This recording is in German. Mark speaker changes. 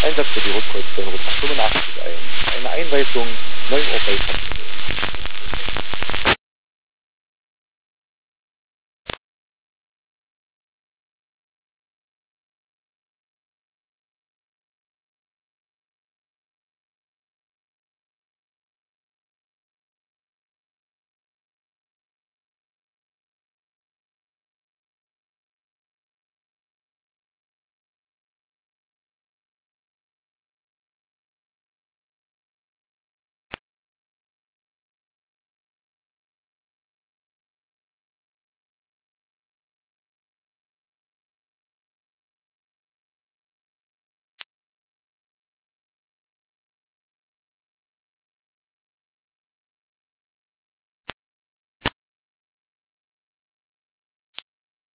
Speaker 1: Einsatz für die Rückkreuzung Route 85 ein. Eine Einweisung 9 Uhr bei Papier.